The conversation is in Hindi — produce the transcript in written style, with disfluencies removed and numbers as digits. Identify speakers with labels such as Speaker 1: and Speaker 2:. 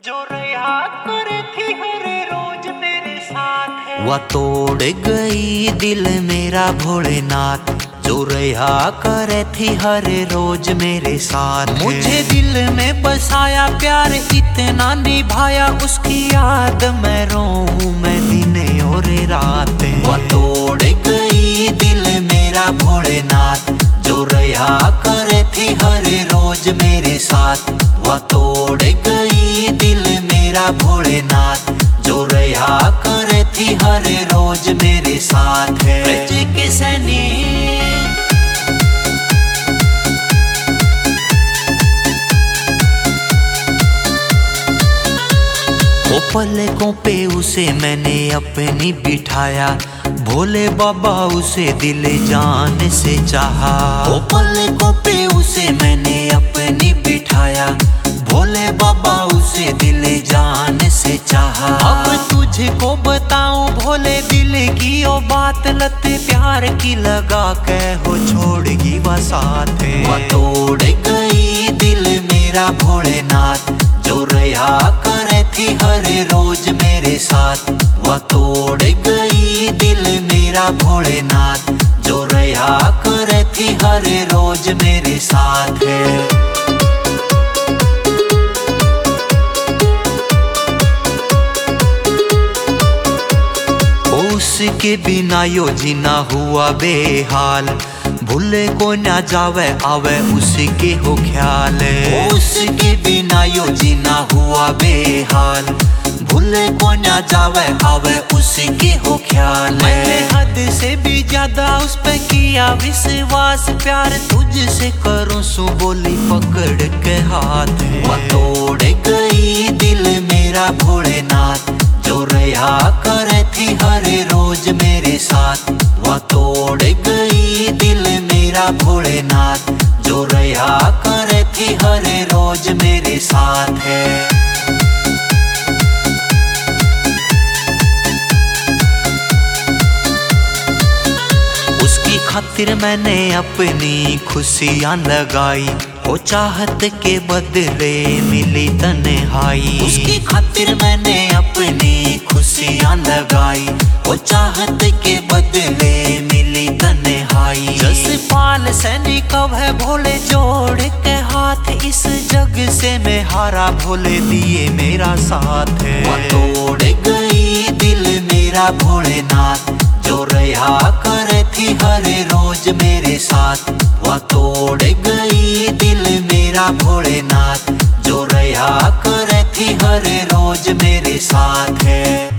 Speaker 1: जो रहा करे थी हर रोज मेरे साथ है।
Speaker 2: वह तोड़ गई दिल मेरा भोलेनाथ, जो रहा करे थी हर रोज मेरे साथ। मुझे दिल में बसाया प्यार इतना निभाया, उसकी याद में रोऊं मैं दिन और रात। वह तोड़ गई दिल मेरा भोलेनाथ, जो रहा करे थी हर रोज मेरे साथ। वह तोड़ गई दिल मेरा भोलेनाथ, जो रहा करे थी हर रोज मेरे साथ है। ब्रज के सैनिक पलकों पे उसे मैंने अपनी बिठाया, भोले बाबा उसे दिल जान से चाहा। पलकों पे उसे मैंने अपनी बिठाया, भोले बाबा उसे दिल जान से चाहा। अब तुझको बताऊं भोले दिल की ओ बात, लत प्यार की लगा के हो छोड़गी वह साथ। वह तोड़ गई दिल मेरा भोलेनाथ, जो रहा करे थी हर रोज मेरे साथ। वह तोड़ गई दिल मेरा भोलेनाथ, जो रहा करे थी हर रोज मेरे साथ है। उसके बिना यो जीना हुआ बेहाल, भूले को ना जावे आवे उसके हो ख्याल। उसके बिना यो जीना हुआ बेहाल, भूले को ना जावे आवे उसके हो ख्याल। मैंने हद से भी ज्यादा उस पे किया विश्वास, प्यार तुझसे करूं सु बोली पकड़ के हाथ। वह तोड़ गई दिल मेरा भोलेनाथ, जो रहा करे थी हर रोज मेरे साथ। वह तोड़ गई दिल मेरा भोलेनाथ, जो रहा करे थी हर रोज मेरे साथ है। उसकी खातिर मैंने अपनी खुशियां लगाई, वो चाहत के बदले मिली तन्हाई। उसकी खातिर मैंने अपनी खुशियां लगाई, वो चाहत के बदले मिली तन्हाई। जसपाल सैनिक अब है भोले जोड़ के हाथ, इस जग से मैं हारा भोले दिए मेरा साथ। वह तोड़ गई दिल मेरा भोलेनाथ, जो रहा करे थी हर रोज मेरे साथ। वह तोड़ गई दिल मेरा भोलेनाथ, जो रहा करे थी हर रोज मेरे साथ है।